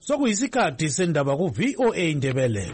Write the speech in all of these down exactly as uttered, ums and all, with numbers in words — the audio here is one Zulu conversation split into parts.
sokuyisikhathi sendaba ku V O A Ndebele.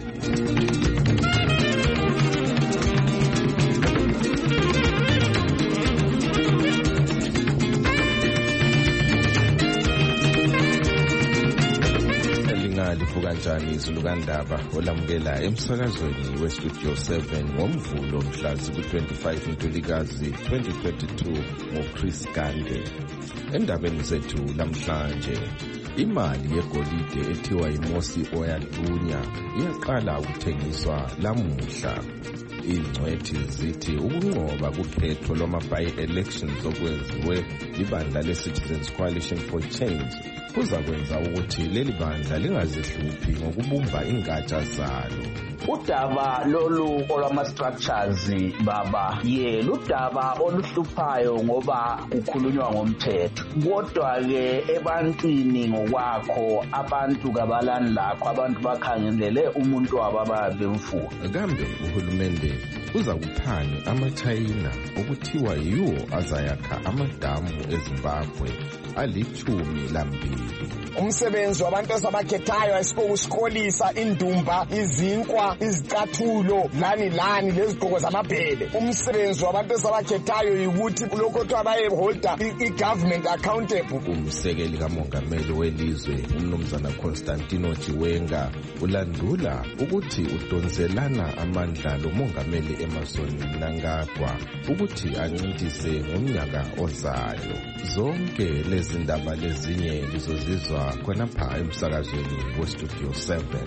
Livuka njani izulu kandaba olamukela emsakazweni westudio seven ngomvulo mhla ziku-twenty-five Ntulikazi twenty twenty-two ngoChris Gande. Endabeni zethu lamhlanje, imali yegolide ethiwa iMosi Oil Tunya iyaqala ukuthengiswa lamuhla. Ingcwethi zithi ukunqoba kukhetho lwama-by-elections okwenziwe libandla le-Citizens Coalition for Change kuza kwenza ukuthi leli bandla lingazihluphi ngokubumba ingatsha zalo. Udaba lolu olwama-structures baba ye ludaba oluhluphayo ngoba kukhulunywa ngomthetho, kodwa-ke ebantwini ngokwakho abantu kabalani lakho abantu bakhangelele umuntu wabo ababemfuqa. Kambe uhulumende uza kuthani ama-China okuthiwa yiwo azayakha amadamu eZimbabwe alithumi lambili. Umsebenzi wabantu esabakhethayo ayisikokusikolisa indumba, izinkwa, izicathulo, lani lani lezigqoko zamabhele. Umsebenzi wabantu esabakhethayo yikuthi lokho kuthiwa bayeholda i-government accountable. Umsekeli kamongameli welizwe umnumzana Constantino Chiwenga ulandula ukuthi udonselana amandla lomongameli Emmerson Mnangagwa ukuthi ancintise ngomnyaka ozayo. Zonke lezi ndaba lezinye lizozizwa khonapha emsakazweni westudio seven.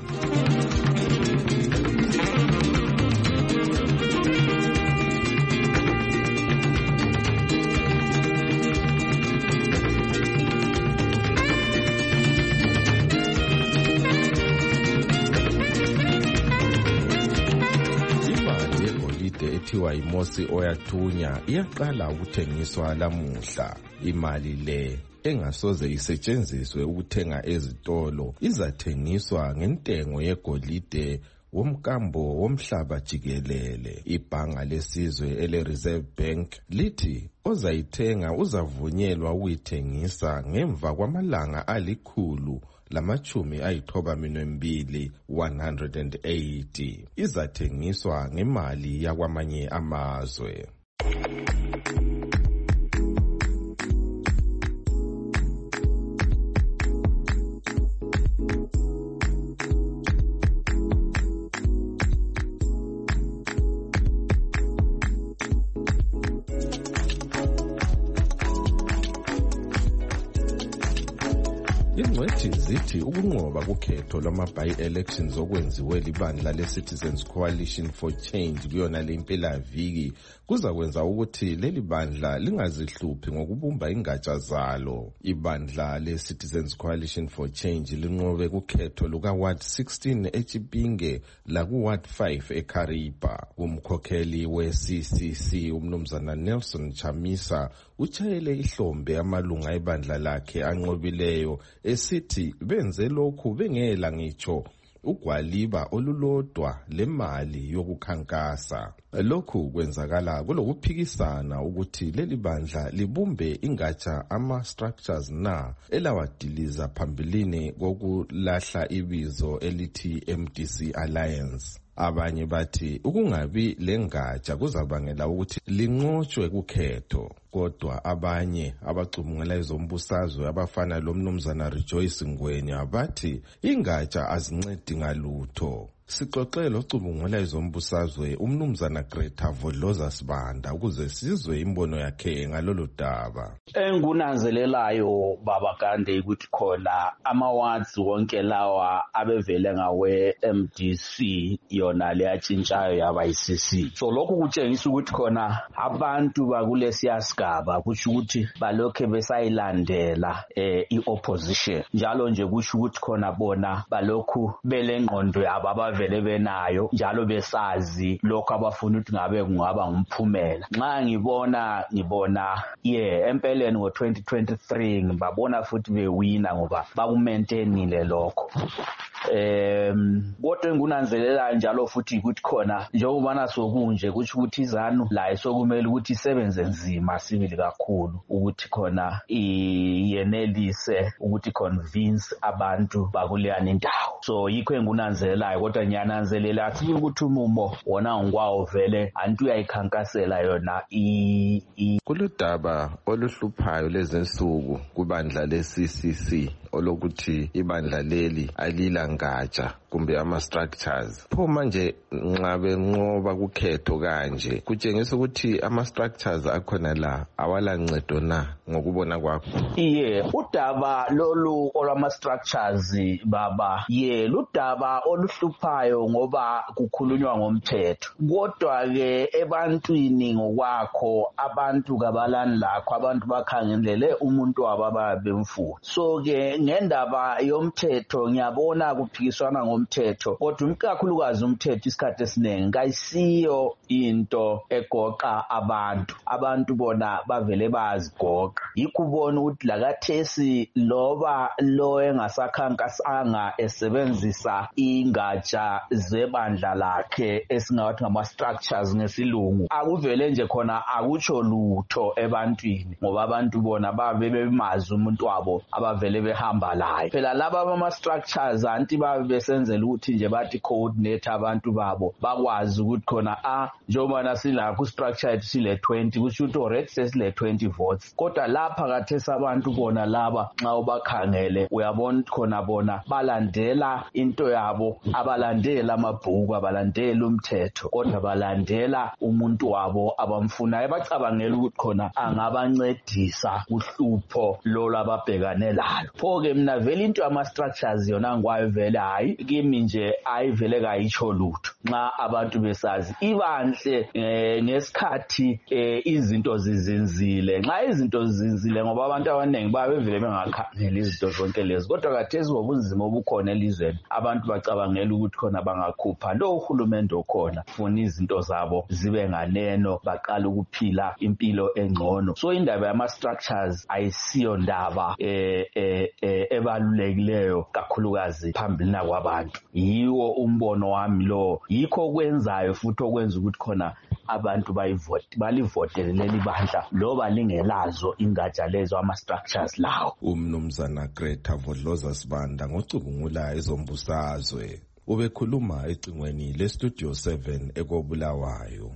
Ethiwa iMosi Oil Tunya iyaqala ukuthengiswa lamuhla. Imali le engasoze isetshenziswe ukuthenga ezitolo izathengiswa ngentengo yegolide womkambo womhlaba jikelele. Ibhanga lesizwe ele-Reserve Bank lithi ozayithenga uzavunyelwa ukuyithengisa ngemva kwamalanga alikhulu lamachumi ayithoba minwembili one hundred eighty. Izathengiswa ngemali yakwamanye amazwe. Ingcwethi zithi ukunqoba kukhetho lwama-by-elections okwenziwe libandla le-Citizens Coalition for Change kuyona le mpelaviki kuza kwenza ukuthi leli bandla lingazihluphi ngokubumba ingatsha zalo. Ibandla le-Citizens Coalition for Change linqobe kukhetho luka-Ward sixteen eChipinge laku-Ward five eKaripa. Umkhokheli we-C C C umnumzana Nelson Chamisa uchayele ihlombe amalunga ebandla lakhe anqobileyo esithi benze lokhu bengela ngitsho ugwaliba olulodwa lemali yokukhankasa. Lokhu kwenzakala kulokuphikisana ukuthi leli bandla libumbe ingatsha ama-structures na elawadiliza phambilini kokulahla ibizo elithi M D C Alliance. Abanye bathi ukungabi lengatsha kuzabangela ukuthi linqotshwe kukhetho, kodwa abanye abacubungela ezombusazwe abafana lomnumzana Rejoice Ngwenya bathi ingatsha azincedi ngalutho. Sixoxele ocubungela ezombusazwe umnumzana Greta Vodloza Sibanda ukuze sizwe imbono yakhe ngalolu daba. Engunanzelelayo baba Gande ukuthi khona ama-wards wonke lawa abevele ngawe M D C yona leyatshintshayo yaba yi-C C. So lokhu kutshengisa ukuthi khona abantu bakulesiya sigaba kusho ukuthi balokhe besayilandela eh, i-opposition. Njalo nje kusho ukuthi khona bona balokhu belengqondo yabo vele benayo njalo besazi lokho abafuna ukuthi ngabe kungaba ngumphumela. Nxa ngibona ngibona yeah empeleni ngo twenty twenty-three ngibabona futhi bewina ngoba bakumaintainile lokho. Em kodwa engunanzelela njalo futhi ukuthi khona njengoba sokunje kusho ukuthi izanu la sokumele ukuthi isebenze nzima sibili kakhulu ukuthi khona iyenelise ukuthi convince abantu bakuleyani indawo. So yikho engunanzelelayo kodwa ngiyananzelela athi ukuthi umumo wona ngikwawo vele antu uyayikhankasela yona i kuludaba oluhluphayo lezensuku kubandla le-C C C olokuthi ibandla leli alila ngatsha kumbe ama-structures. Pho manje nxa benqoba kukhetho kanje kutshengisa ukuthi ama-structures akhona la awala ncedo na ngokubona kwakho? Iye, udaba lolu olwama-structures baba ye ludaba oluhluphayo ngoba kukhulunywa ngomthetho. Kodwa-ke ebantwini ngokwakho abantu kabalani lakho abantu bakhangelele umuntu wabo ababemfuna. So-ke ngendaba yomthetho ngiyabona kuphikiswana ngomthetho kodwa umkakhulukazi umthetho isikhathi esiningi kayisiyo into egoqa abantu. Abantu bona bavele bazigoqa. Yikho ubona ukuthi lakathesi loba lo engasakhankasanga esebenzisa ingatsha zebandla lakhe esingathi ngama-structures ngesilungu akuvele nje khona akutsho lutho ebantwini ngoba abantu bona babe bemazi umuntu wabo abavele behamba layo. Phela laba bama-structures anti babe besenzela ukuthi nje bathi coordinate abantu babo bakwazi ukuthi khona a njengoba nasilakho ku-structure yethu sile twenty kusho ukuthi already sesile twenty votes. Kodwa lapha kathesi abantu bona laba nxa ubakhangele uyabona khona bona balandela into yabo abalandela amabhuku abalandela umthetho kodwa balandela umuntu wabo abamfunayo bacabangela ukuthi khona angabancedisa uhlupho lolo ababhekane lalo. Pho-ke mina vele into yama-structures yona ngikwayo vele hayi kimi nje ayivele kayitsho lutho nxa abantu besazi ibanhle eh, ngesikhathi eh, izinto zizinzile. Nxa izinto zizinzile ngoba abantu abaningi babevele bengakhangela izinto zonke lezi kodwa kathesi ngobunzima obukhona elizweni abantu bacabangela ukuthi khona bangakhupha lo uhulumende okhona funa izinto zabo zibe nganeno baqala ukuphila impilo engcono. So indaba yama-structures ayisiyo ndaba eh, eh, eh, ebalulekileyo kakhulukazi phambili nakwabantu. Yiwo umbono wami lo yikho kwenzayo futhi okwenza ukuthi khona abantu bayivote balivotele leli bandla loba lingelazo ingatsha lezo ama-structures lawo. Umnumzana Greta Vodloza Sibanda ngocubungula ezombusazwe ubekhuluma ecingweni le-Studio seven ekobulawayo.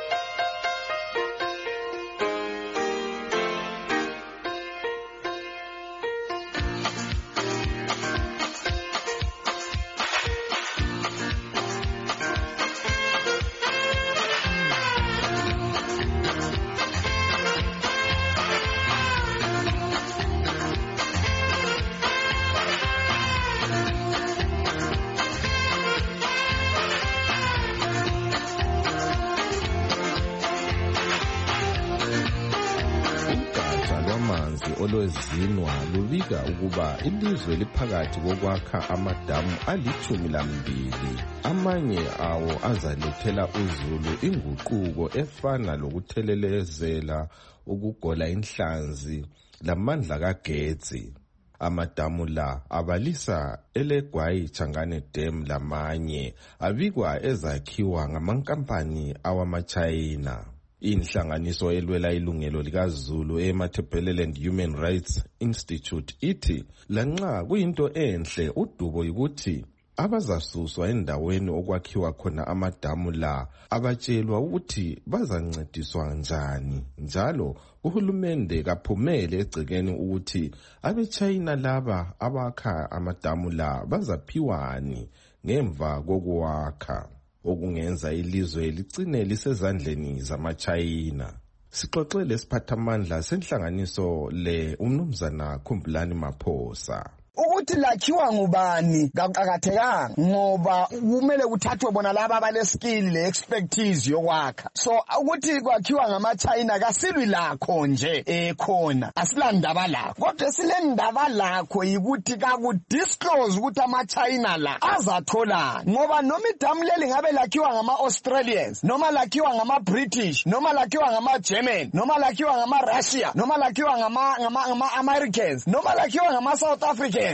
olwezinwa lubika ukuba ilizwe liphakathi kokwakha amadamu alithumi lambili. Amanye awo azalethela uzulu inguquko efana lokuthelelezela, ukugola inhlanzi lamandla kagetsi. Amadamu la abalisa elegwayi Changane Dam lamanye abikwa ezakhiwa ngamankampani awamachina. Inhlanganiso elwela ilungelo likaZulu eMatabeleland Human Rights Institute ithi lanxa kuyinto enhle udubo ukuthi abazasuswa endaweni okwakhiwa khona amadamu la abatshelwa ukuthi bazancediswa njani, njalo uhulumende kaphumele egcekeni ukuthi abeChina laba abakha amadamu la bazaphiwani ngemva kokuwakha, okungenza ilizwe ligcine lisezandleni zamachina. Sixoxele siphathamandla senhlanganiso le umnumzana Khumbulani Maphosa. Ukuthi lakhiwa ngubani kaqakathekanga ngoba kumele kuthathwe bona laba abaleskill le expertise yokwakha. So ukuthi kwakhiwa ngamaChina kasilwi lakho nje ekhona, asilandaba lakho. Kodwa silendaba lakho yikuthi kakudisclose ukuthi amaChina la azathola ngoba noma idamu leli ngabe lakhiwa ngama-Australians noma lakhiwa ngama-British noma lakhiwa ngama-German noma lakhiwa ngama-Russia noma lakhiwa ngama-Americans noma lakhiwa ngama-South Africans,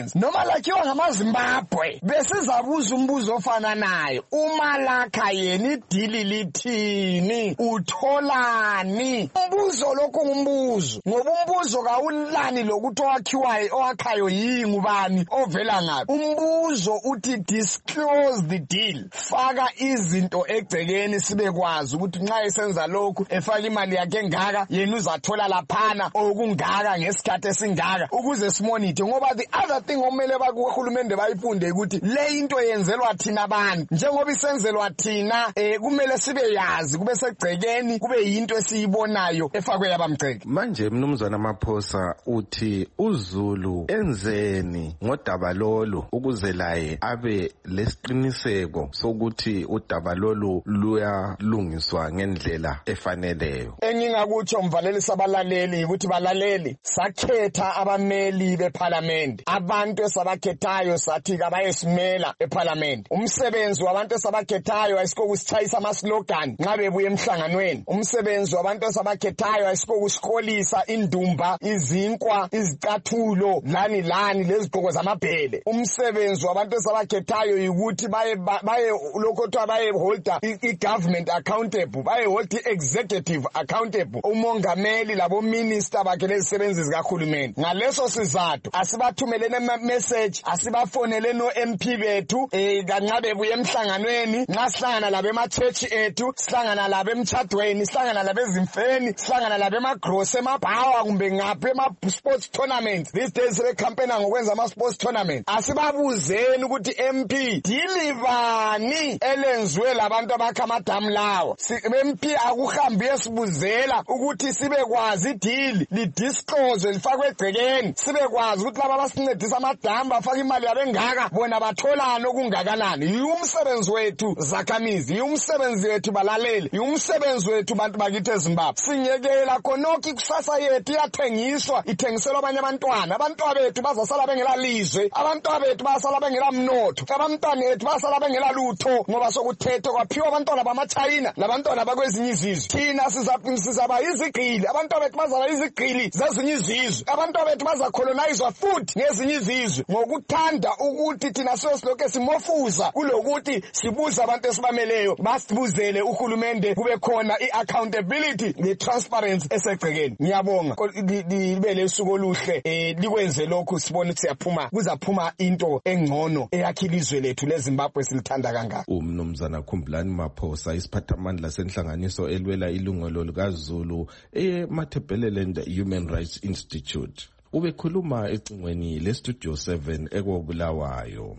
Africans noma lakhiwa ngamaZimbabwe besizabuza umbuzo ofana nayo uma lakha yena idili lithini utholani umbuzo lokho ngumbuzo ngoba umbuzo kawulani lokuthi owakhiwayo owakhayo yini ubani ovela ngapi umbuzo uthi disclose the deal faka izinto egcekeni sibe kwazi ukuthi nxa esenza lokhu efaka imali yakhe ngaka yena uzathola laphana okungaka ngesikhathi esingaka ukuze simonite ngoba the other thing omele bakuhulumende bayifunde ukuthi le into yenzelwa thina abantu njengoba isenzelwa thina eh kumele sibe yazi kube segcekeni kube yinto esiyibonayo efakwe yabamgceke manje mnumzana Maphosa uthi uZulu enzeni ngodaba lolu ukuze laye abe lesiqiniseko sokuthi udaba lolu luyalungiswa ngendlela efaneleyo engingakutsho mvaleli sabalaleli ukuthi balaleli sakhetha abameli beParliament abantu esabakhethayo sathi kabayesimela eParliament umsebenzi wabantu esabakhethayo ayisiko kusithayisa ama slogan nxa bebuye emhlanganweni umsebenzi wabantu esabakhethayo ayisiko kusikolisa indumba izinkwa izicathulo lani lani lezigqoko zamabhele umsebenzi wabantu esabakhethayo ukuthi baye baye lokho kuthiwa baye holder i-government accountable baye hold i-executive accountable umongameli labo minister bakhe lezisebenzi zikahulumeni ngaleso sizathu asibathumelene message asibafonele no M P bethu eh kanxa bebuye emhlanganweni nxa sihlangana labo ema-church ethu sihlangana labo emchadweni sihlangana labo ezimfeni sihlangana labo emagross emabhawa kumbe ngaphi ema-sports tournaments these days sebekhampena ngokwenza ama-sports tournament asibabuzeni ukuthi M P dilibani elenziwe labantu abakha amadamu lawo M P akuhambi esibuzela ukuthi sibe kwazi idili lidisclose lifakwe egcekeni sibe kwazi ukuthi laba basincedisa amadamu bafaka imali yabengaka bona batholana okungakanani yumsebenzi wethu zakhamizi yumsebenzi wethu balaleli yumsebenzi wethu bantu bakithi eZimbabwe singekela khonokho ikusasa yethu yathengiswa ithengiselwa abanye abantwana abantwana bethu bazasala bengela lizwe abantwana bethu basala bengela mnotho abantwana bethu basala bengela lutho ngoba sokuthethwa kwaphiwa abantwana bamaChina labantwana bakwezinye izizwe thina sizaba izigqili abantwana bethu bazaba izigqili zezinye izizwe abantwana bethu bazacolonizwa futhi ngezinye izizwe ngokuthanda ukuthi thina sosiloke simofuza kulokuthi sibuza abantu esibameleyo basibuzele uhulumende kube khona i-accountability ne-transparency esegcekeni ngiyabonga libe lesuku oluhle eh likwenze lokhu sibone ukuthi siyaphuma kuzaphuma into engcono eyakhilizwe lethu leZimbabwe silithanda kangaka umnumzana Khumbulani Maphosa isiphathamandla senhlanganiso elwela ilungelo likaZulu eMatabeleland Human Rights Institute ubekhuluma ecingweni lestudio seven ekobulawayo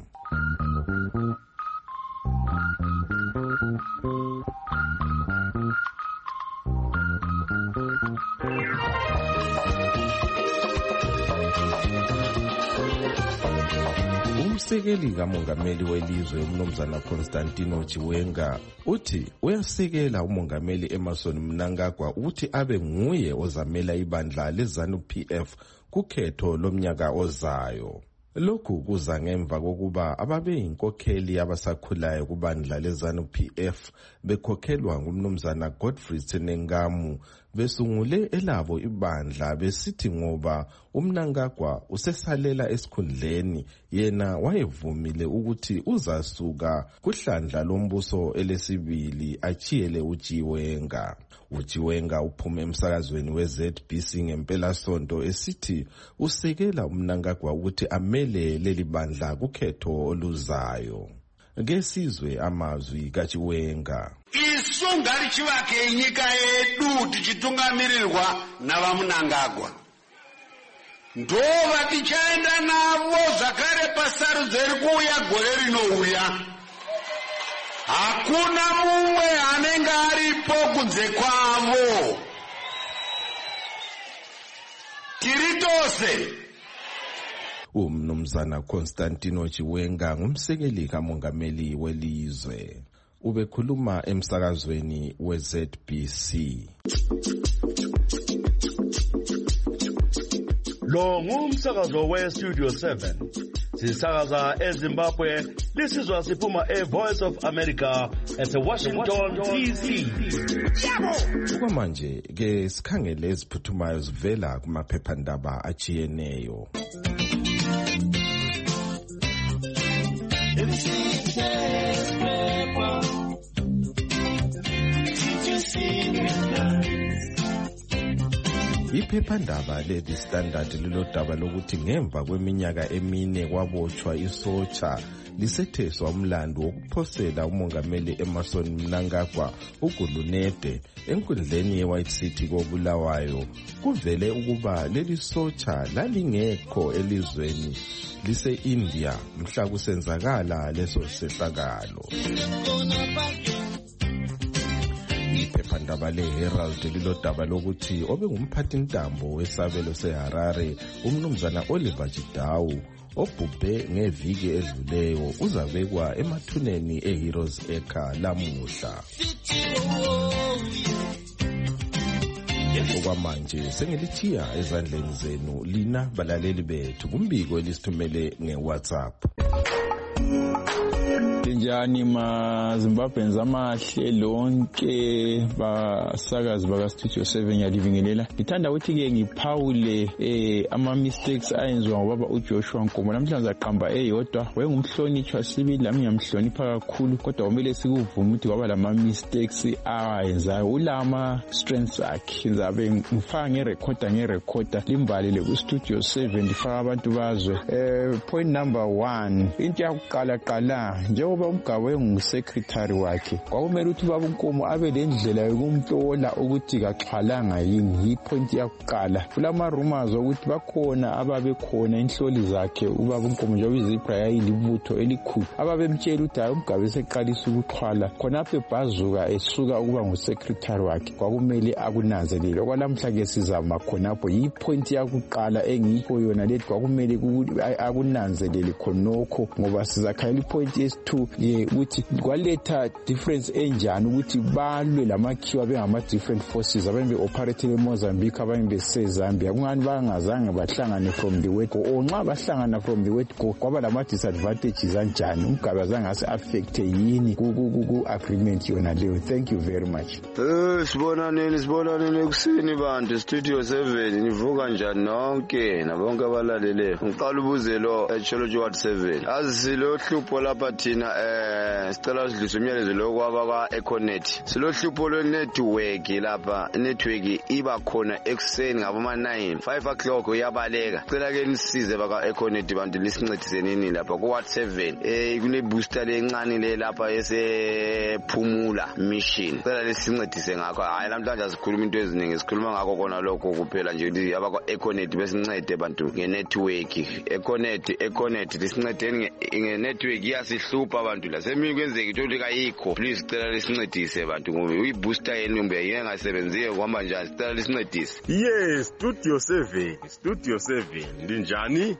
umsekeli kamongameli welizwe umnumzana Constantino Chiwenga uthi uyasekela umongameli Emmerson Mnangagwa ukuthi abe nguye ozamela ibandla leZANU P F kukhetho lomnyaka ozayo lokhu kuza ngemva kokuba ababe inkokheli abasakhulayo kubandla leZANU P F bekhokhelwa ngumnumzana Godfrey Tsenengamu besungule elabo ibandla besithi ngoba uMnangagwa usesalela esikhundleni yena wayevumile ukuthi uzasuka kuhlandla lombuso elesibili achiyele uChiwenga uChiwenga uphume emsakazweni we-Z B C ngempela sonto esithi usekela uMnangagwa ukuthi amele leli bandla kukhetho oluzayo ngesizwe amazwi kaChiwenga isunga lichivake nyika yedu tichitungamirirwa navaMnangagwa ndova tichaenda navo zvakare pasarudzo iri kuuya gore rinouya hakuna mumwe anenge aripo kunze kwavo tiri tose umnumzana Constantino Chiwenga ngumsekeli kamongameli welizwe ubekhuluma emsakazweni we-Z B C lo ngumsakazo we-Studio seven sisakaza eZimbabwe lisizwa siphuma e-Voice of America ese-Washington D C okwamanje ke sikhangele eziphuthumayo zivela kumaphephandaba achiyeneyo Iphephandaba leli Standard lilodaba lokuthi ngemva kweminyaka emine kwabotshwa isotsha lisetheswa umlando wokuphosela umongameli Emmerson Mnangagwa uGulunede enkundleni ye-White City koBulawayo. Kuvele ukuba leli sotsha lalingekho elizweni lise-India mhla kusenzakala leso sehlakalo. Iphephandaba le-Herald lilodaba lokuthi obengumphathintambo wesabelo seHarare umnumzana Oliver Jidau obhubhe ngeviki edluleyo uzabekwa emathuneni eHeroes Acre lamuhla. Okwamanje sengilithiya ezandleni zenu lina balaleli bethu kumbiko elisithumele nge-WhatsApp. Njani ma Zimbabweans amahle lonke basakazi baka Studio seven yalibingelela. Ngithanda ukuthi ke ngiphawule eh ama mistakes ayenziwa ngobaba uJoshua Nkomo. Namhlanje aqamba eyodwa wayengumhlonitshwa sibili lami ngiyamhlonipha kakhulu kodwa kumele sikuvume ukuthi kwaba lama mistakes ayenzayo ulama strengths akhe. Ngizabe ngifaka ngerecorder ngerecorder limbalele ku Studio seven ndifaka abantu bazwe. Eh point number one into yakuqala qala njengoba umgabe ngusecretary wakhe kwakumele ukuthi baba uNkomo abe lendlela yokumplola ukuthi kaxhalanga yini ipoint yakuqala. Kulama rumors ukuthi bakhona ababe khona inhloli zakhe ubaba uNkomo njengoba izibra yayilibutho elikhulu ababemtshela ukuthi hayi umgabe seqalisa ukuxhwala khonapho ebhazuka esuka ukuba ngusecretary wakhe kwakumele akunanzelele. Kwalamhla ke sizama khonapho ipoint yakuqala engikho yona lethi kwakumele akunanzelele khonokho ngoba sizakhayela ipoint yesi-two ye ukuthi kwaletha difference enjani ukuthi balwe lamakhiwa bengama different forces abanye beoperate eMozambique abanye beseZambia kungani bangazange bahlangane from the word go onxa bahlangana from the word go kwaba lama disadvantages kanjani umgabe azange ase affect yini ku agreement yona leyo. Thank you very much. Eh sibona nini sibona nini ekuseni bantu Studio seven nivuka njani nonke nabonke abalaleleyo. Ngiqala ubuze lo echology ward seven azisilo hlupho lapha thina eh sicela sidlise umyalezo lo kwaba kwa Econet silo hlupho le network lapha network iba khona ekseni ngaboma nine five o'clock uyabaleka cela ke nisize baka Econet bantu lisincedise nini lapha ku ward seven eh kune booster lencane le lapha esephumula mission cela lisincedise ngakho hayi namhlanje asikhuluma into eziningi sikhuluma ngakho kona lokho kuphela nje ukuthi abaka Econet besincede bantu ngenetwork Econet Econet lisincedeni ngenetwork yasihlupha abantu la semini kwenzeka into likayikho please cela lisincedise bantu ngoba uyibooster yenu mbe yengasebenziyo kwamba njani cela lisincedise. Yes Studio seven Studio seven ndinjani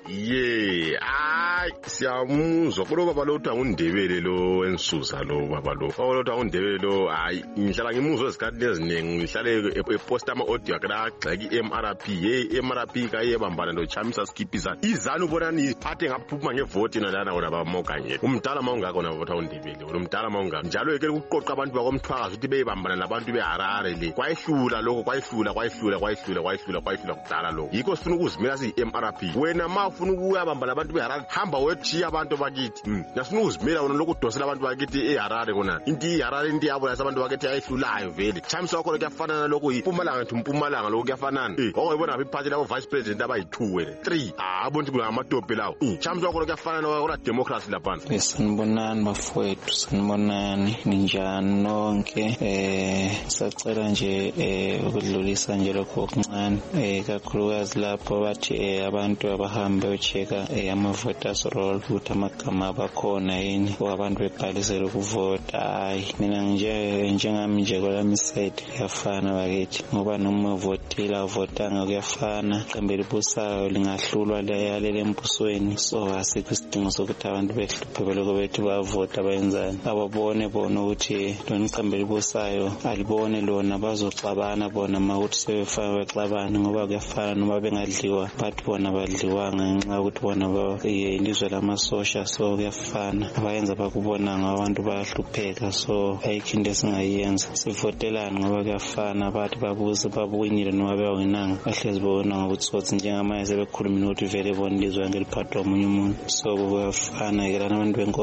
ye ay siyamuzwa kulo baba lo uthi ungundebele lo ensusa lo baba lo baba lo uthi ungundebele lo hayi ngihlala ngimuzwa esikhathi eziningi ngihlale eposta ama audio akala gxeki M R P ye M R P ka yebambana no Chamisa Skipisa izana ubona ni phathe ngaphuma ngevote nalana wona bamokanye umdala mawungako na vota undebele umdala mawungako njalo yeke ukuqoqa abantu bakomthwakazi ukuthi beyibambana nabantu beHarare le kwayihlula lokho kwayihlula kwayihlula kwayihlula kwayihlula kwayihlula kudala lokho yiko sifuna ukuzimela si M R P wena mafuna ukuyabambana abantu beHarare hamba wethiya abantu bakithi nasifuna ukuzimela wona lokudosela abantu bakithi eHarare kona inti iHarare inti yabo lasabantu bakithi ayihlulayo vele Chamisa wakho kuyafana naloko iMpumalanga nthi uMpumalanga lokho kuyafanana eh okuyibona ngaphi party labo vice president abayi-two wena three abonto kungamatope lawo Chamisa wakho kuyafana nokona democracy lapha. Sanibonani bafowethu sanibonani ninjani nonke eh sacela nje eh ukudlulisa nje lokho okuncane eh kakhulukazi lapho bathi eh abantu abahambe ucheka eh ama voters roll ukuthi amagama abakhona yini abantu bebhalisele ukuvota hayi mina nje njengami nje kwalami side kuyafana bakithi ngoba noma votela votanga kuyafana qembe libusayo lingahlulwa leyalele embusweni so asikho isidingo sokuthi abantu behluphe beloko bethi bavota bayenzani ababone bona ukuthi lona iqembe libusayo alibone lona bazoxabana bona makuthi sebefaka bexabana ngoba kuyafana noma bengadliwa bathi bona badliwanga ngenxa ukuthi bona ilizwe lamasosha so kuyafana abayenza bakubona ngabantu bayahlupheka so ayikho into esingayenza sivotelana ngoba kuyafana bathi babuze babuwinile noma bewinanga bahlezi bona ngokuthi njengamanje sebekhuluma ukuthi vele bona ilizwe ngeliphathwa omunye umuntu so kuyafana ke lana abantu benkosi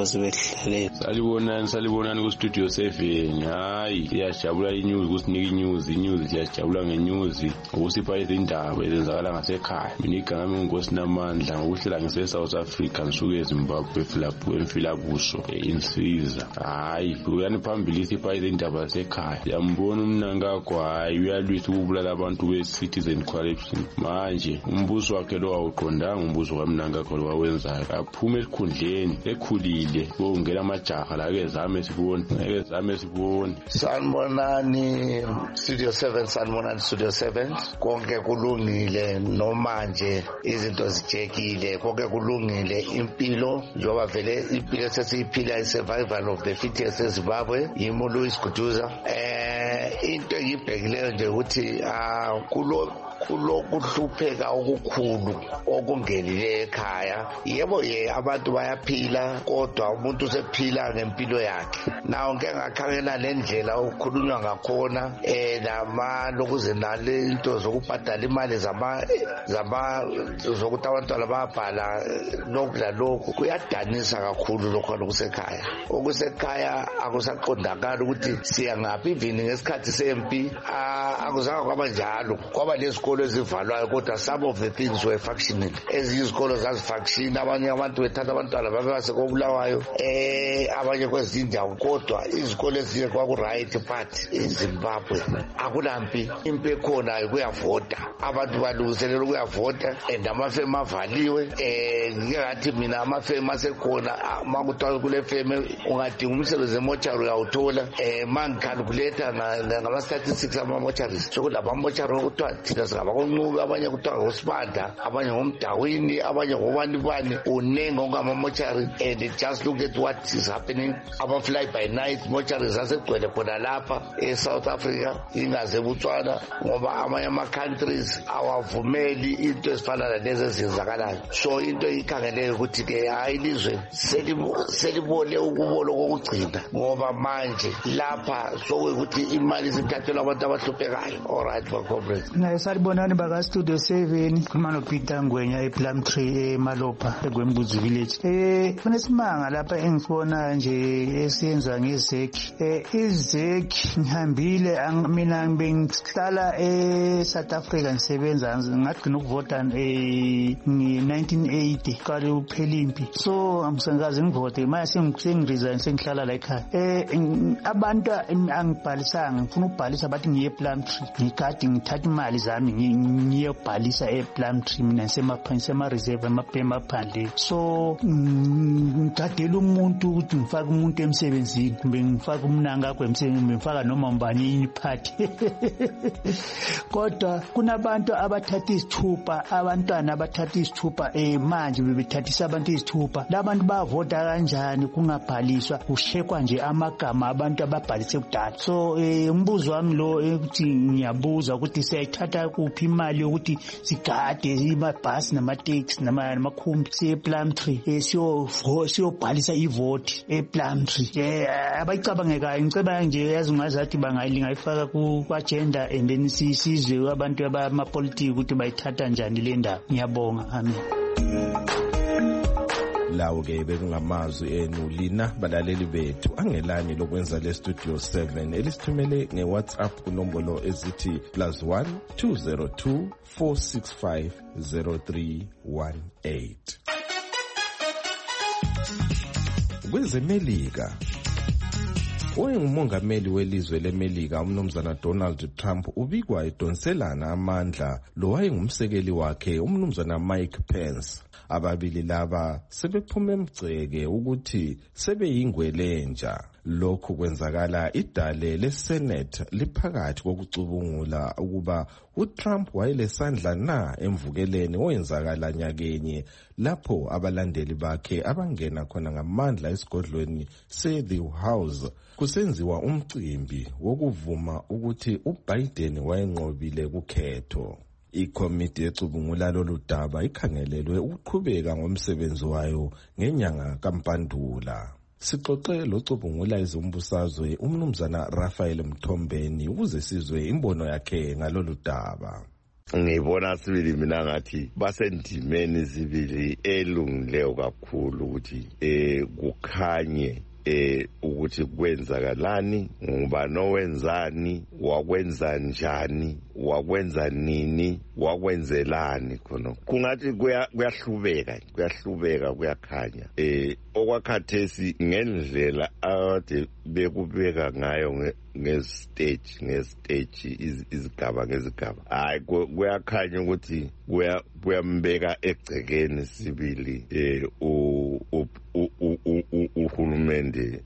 bakwazi bedlalele. Salibonani salibonani ku studio seven. Hayi siyajabula inews kusinika inews inews siyajabula ngenews ukusipha izindaba ezenzakala ngasekhaya. Mina igama ngami ngosinamandla ngokuhlela ngise South Africa ngisuke eZimbabwe Philip eMfilabuso insiza. Hayi uyani phambili sipha izindaba zasekhaya. Yambona umnanga kwayi uyalwisa ukubulala abantu be Citizen Coalition. Manje umbuso wakhe lo awuqondanga umbuso kamnanga khona wawenzayo. Aphume esikhundleni ekhulile ngongela amajaha la ke zame sibone ngeke zame sibone. Sanibonani Studio seven sanibonani Studio seven konke kulungile nomanje izinto zijekile konke kulungile impilo njoba vele impilo sesiyiphila survival of the fittest eZimbabwe yimulu isiguduza eh into engibhekileyo nje ukuthi ah kulo kulokuhlupheka okukhulu okungenile ekhaya. Yebo ye abantu bayaphila kodwa umuntu usephila ngempilo yakhe. Nawo ngeke ngakhangela lendlela ukukhulunywa ngakhona eh nama lokuze nale into zokubhadala imali zama zama zokuthi abantwana babhala lokudla lokhu kuyadanisa kakhulu lokho okusekhaya. Okusekhaya akusaqondakala ukuthi siya ngaphi ivini ngesikhathi sempi akuzange kwaba njalo kwaba lezikolo ezivalwayo kodwa some of the things were functioning. Ezizikolo zazifunction abanye abantu bethatha abantwana babase kobulawayo eh abanye kwezindawo kodwa izikolo eziye kwaku right part eZimbabwe akulampi impi ekhona kuyavota abantu balungiselela ukuyavota and amafema avaliwe eh ngingathi mina amafema asekhona makuthiwa kule feme ungadinga umsebenzi emochari uyawuthola eh mangicalculate ngama statistics ama mocharies sokulaba mochari okuthiwa thina singabaqonqubi abanye kuthiwa ngosibanda abanye ngomdawini abanye ngobani bani unengo ngama mochari and just look at what is happening aba fly by night mocharies asegcwele khona lapha eSouth Africa ingaze butswana ngoba amanye ama countries awavumeli into ezifana nalezi ezenzakalayo. So into ikhangele ukuthi ke ayilizwe selibole ukubolo kokugcina ngoba manje lapha sokuthi imali sithathelwa abantu abahluphekayo. All right for corporate. Na salibonani baka Studio seven kumano Peter Ngwenya ePlumtree eMalopa eGwembuzi village. Eh kunesimanga lapha engifona nje esenzwa ngezeki. Eh izeki ngihambile mina bengihlala eSouth Africa ngisebenza ngagcina ukuvota eh nineteen eighty kale uphelimpi. So amsangaze ngivote mase sengiresign sengihlala la ekhaya. Eh abantu angibhalisanga ngifuna ukubhalisa bathi ngiye ePlumtree ngikade ngithatha imali zami ngiyobhalisa ePlumtree mina semaphansi sema reserve emapema phandle. So ngikadela umuntu ukuthi ngifake umuntu emsebenzini kumbe ngifake umnanga kwemsebenzini ngifaka noma mbani iphathi. Kodwa kunabantu abathatha isithupha abantwana abathatha isithupha eh manje bebethathisa abantu isithupha labantu bavota kanjani kungabhaliswa ushekwa nje amagama abantu ababhalise kudala. So eh umbuzo wami lo ukuthi ngiyabuza ukuthi siyayithatha kuphi imali yokuthi sigade imabhasi nama-taxi namakhumbi siye ePlumtree eh siyo siyobhalisa ivote ePlumtree. Eh abayicabangekayo ngiceba nje yazi ngazathi bangayifaka ku agenda and then sizwe abantu abamapolitiki ukuthi bayithatha njani le ndaba. Ngiyabonga. Amen. Lawo ke bekungamazwi enu lina balaleli bethu angelani lokwenza le Studio seven elisithumele ngeWhatsApp kunombolo ezithi plus one two zero two four six five zero three one eight. KwezeMelika oyengumongameli welizwe leMelika umnumzana Donald Trump ubikwa edonselana amandla lo wayengumsekeli wakhe umnumzana Mike Pence. Ababili laba sebephume emgceke ukuthi sebeyingwelenja. Lokhu kwenzakala idale leSenate liphakathi kokucubungula ukuba uTrump wayelesandla na emvukeleni oyenzakala nyakenye lapho abalandeli bakhe abangena khona ngamandla esigodlweni se-The House kusenziwa umcimbi wokuvuma ukuthi uBiden wayenqobile kukhetho. Ikomiti ecubungula lolu daba ikhangelelwe ukuqhubeka ngomsebenzi wayo ngenyanga kaMpandula. Sixoxe locubungula izombusazwe umnumzana Raphael Mthombeni ukuze sizwe imbono yakhe ngalolu daba. ngibona sibili mina ngathi basendimeni sibili elungileyo kakhulu ukuthi eh kukhanye eh ukuthi kwenzakalani, ngubani owenzani, wakwenza njani, wakwenza nini, wakwenzelani khona. Kungathi kuyahlubeka kuyahlubeka kuyakhanya eh okwakhathesi ngendlela ade bekubeka ngayo ngestage ngestage izigaba ngezigaba. Hayi kuyakhanya ukuthi kuyambeka egcekeni sibili eh uhulumende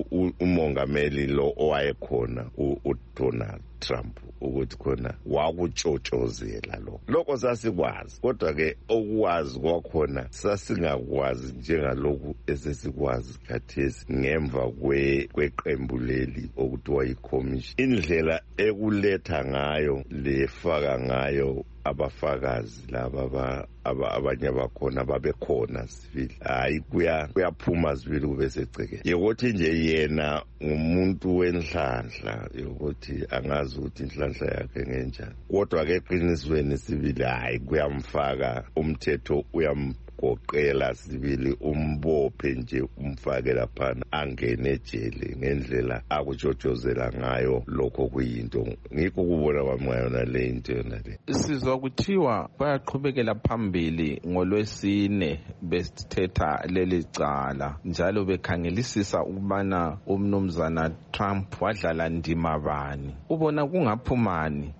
umongameli lo owayekhona uDonald Trump ukuthi khona wakutshotshozela lo lokho sasikwazi, kodwa ke okwazi kwakhona sasingakwazi njengalokhu esesikwazi khathesi ngemva kweqembu leli okuthiwa yi-commission. Indlela ekuletha ngayo lefaka ngayo abafakazi laba abanye abakhona babekhona sibili, hayi kuyaphuma sibili kube segcekeni yokuthi nje yena ngumuntu wenhlanhla yokuthi angazi ukuthi inhlanhla yakhe ngenjani, kodwa ke eqinisweni sibili hayi kuyamfaka umthetho uyam goqela sibili umbophe nje umfake laphana angene ejele ngendlela akutshotshozela ngayo lokho kuyinto. Ngikho kubona kwamnyana le into yona le. Sizwa kuthiwa bayaqhubekela phambili ngolwesine besithetha leli cala njalo bekhangelisisa ukubana umnumzana Trump wadlala ndima bani. Ubona kungaphumani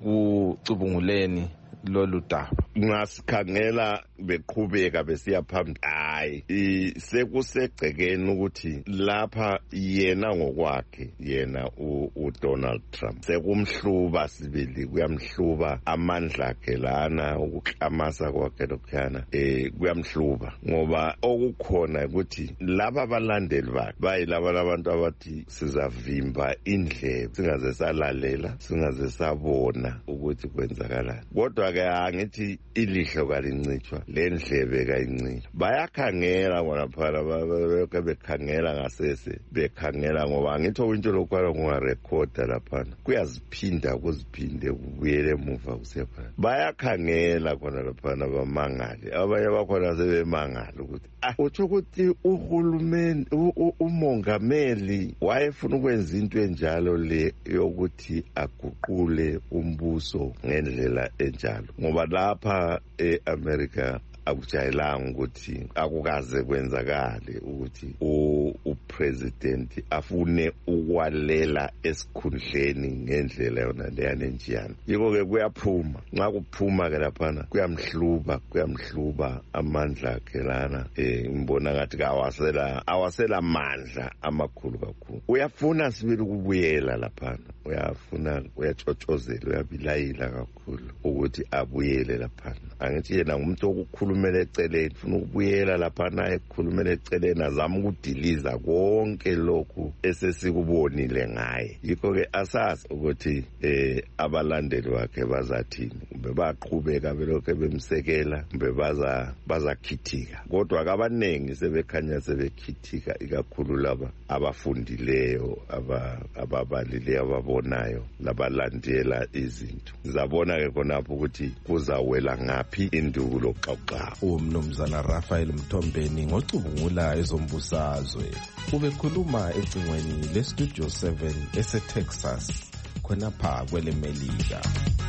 ekucubunguleni lolu daba? Ngasikhangela beqhubeka besiya phambili, hayi sekusegcekeni ukuthi lapha yena ngokwakhe yena uDonald Trump sekumhluba sibili, kuyamhluba amandla akhe lana ukuklamasa kwakhe lokhana eh kuyamhluba ngoba okukhona ukuthi laba abalandeli bakhe bayilaba labantu abathi sizavimba indlebe singaze salalela singaze sabona ukuthi kwenzakalani. Kodwa ke angithi ilihlo kalincitshwa lendlebe kayincitshwa. Bayakhangela bona phela beke bekhangela ngasese bekhangela ngoba ngitho into lokwala kungarecorda lapha kuyaziphinda kuziphinde kubuyele emuva kusepha. Bayakhangela khona lapha bamangale abanye bakhona sebemangala ukuthi ah uthi ukuthi uhulumeni umongameli wayefuna ukwenza into enjalo le yokuthi aguqule umbuso ngendlela enjalo ngoba lapha eAmerica akujayelanga ukuthi akukaze kwenzakale ukuthi upresident afune ukwalela esikhundleni ngendlela yona leyanenjiyana. Yiko ke kuyaphuma, nxa kuphuma ke laphana kuyamhluba kuyamhluba amandla akhe lana eh ngibona ngathi kawasela awasela amandla amakhulu kakhulu. Uyafuna sibili ukubuyela laphana, uyafuna uyatshotshozela uyabilayila kakhulu ukuthi abuyele laphana. Angithi yena ngumuntu okukhulumela eceleni ufuna ukubuyela laphana ekhulumela eceleni azama ukudiliza konke lokhu esesikubonile ngaye. Yikho ke asazi ukuthi eh abalandeli bakhe bazathini, kumbe baqhubeka belokho bemsekela kumbe baza bazakhithika. Kodwa kabaningi sebekhanya sebekhithika, ikakhulu laba abafundileyo ababalileyo ababonayo labalandela izinto. Sizabona ke khonapho ukuthi kuzawela ngaphi induku loxoxa. Umnumzana Raphael Mthombeni ngocubungula ezombusazwe ubekhuluma ecingweni leStudio seven eseTexas khonapha kwelemelika.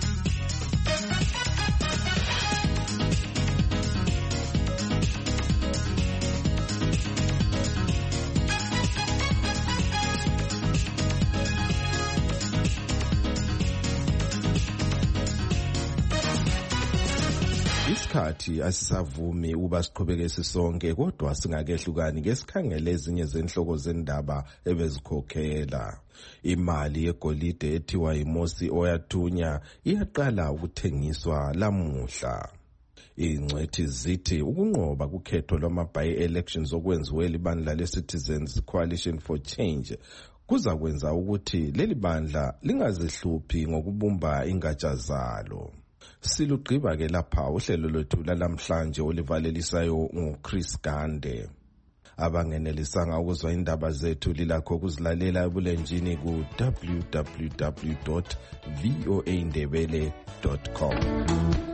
Isikhathi asisavumi uba siqhubeke sisonke, kodwa singakehlukani ngesikhangele ezinye zenhloko zendaba ebezikhokhela. Imali yegolide ethiwa yiMosi Oyathunya iyaqala ukuthengiswa lamuhla. Ingcwethi zithi ukunqoba kukhetho lwama-by-elections okwenziwe libandla le-Citizens Coalition for Change kuza kwenza ukuthi leli bandla lingazihluphi ngokubumba ingatsha zalo. Silugqiba ke lapha uhlelo lwethu lalamhlanje olivalelisayo nguChris Gande. Abangenelisanga ukuzwa indaba zethu lilakho ukuzilalela ebulenjini ku w w w dot v o a ndebele dot com.